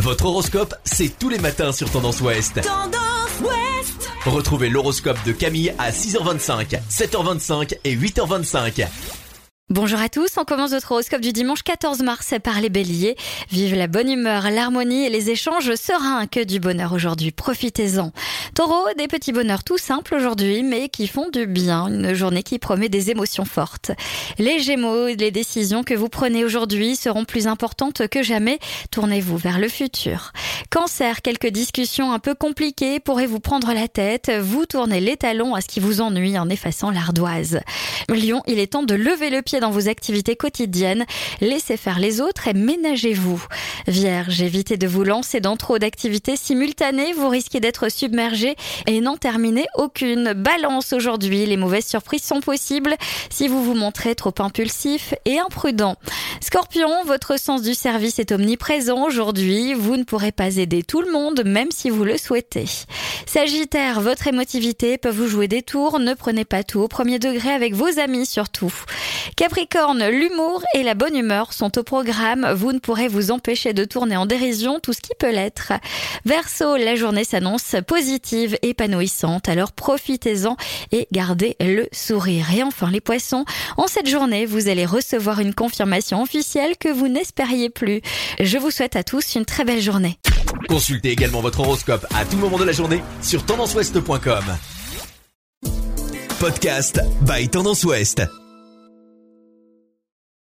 Votre horoscope, c'est tous les matins sur Tendance Ouest. Tendance Ouest. Retrouvez l'horoscope de Camille à 6h25, 7h25 et 8h25. Bonjour à tous, on commence votre horoscope du dimanche 14 mars par les béliers. Vive la bonne humeur, l'harmonie et les échanges sereins, que du bonheur aujourd'hui, profitez-en. Taureau, des petits bonheurs tout simples aujourd'hui, mais qui font du bien, une journée qui promet des émotions fortes. Les gémeaux, les décisions que vous prenez aujourd'hui seront plus importantes que jamais, tournez-vous vers le futur. Cancer, quelques discussions un peu compliquées pourraient vous prendre la tête, vous tournez les talons à ce qui vous ennuie en effaçant l'ardoise. Lion, il est temps de lever le pied dans vos activités quotidiennes, laissez faire les autres et ménagez-vous. Vierge, évitez de vous lancer dans trop d'activités simultanées, vous risquez d'être submergé et n'en terminez aucune. Balance, aujourd'hui, les mauvaises surprises sont possibles si vous vous montrez trop impulsif et imprudent. Scorpion, votre sens du service est omniprésent aujourd'hui, vous ne pourrez pas aider tout le monde même si vous le souhaitez. Sagittaire, votre émotivité peut vous jouer des tours, ne prenez pas tout au premier degré avec vos amis surtout. Capricorne, l'humour et la bonne humeur sont au programme. Vous ne pourrez vous empêcher de tourner en dérision tout ce qui peut l'être. Verseau, la journée s'annonce positive, épanouissante. Alors profitez-en et gardez le sourire. Et enfin les poissons, en cette journée, vous allez recevoir une confirmation officielle que vous n'espériez plus. Je vous souhaite à tous une très belle journée. Consultez également votre horoscope à tout moment de la journée sur tendanceouest.com. Podcast by Tendance Ouest.